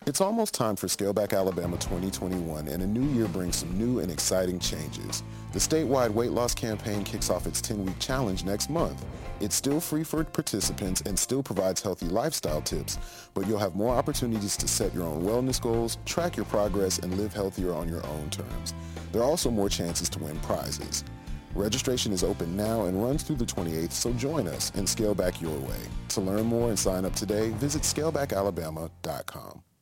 It's almost time for Scale Back Alabama 2021, and a new year brings some new and exciting changes. The statewide weight loss campaign kicks off its 10-week challenge next month. It's still free for participants and still provides healthy lifestyle tips, but you'll have more opportunities to set your own wellness goals, track your progress, and live healthier on your own terms. There are also more chances to win prizes. Registration is open now and runs through the 28th, so join us and scale back your way. To learn more and sign up today, visit scalebackalabama.com.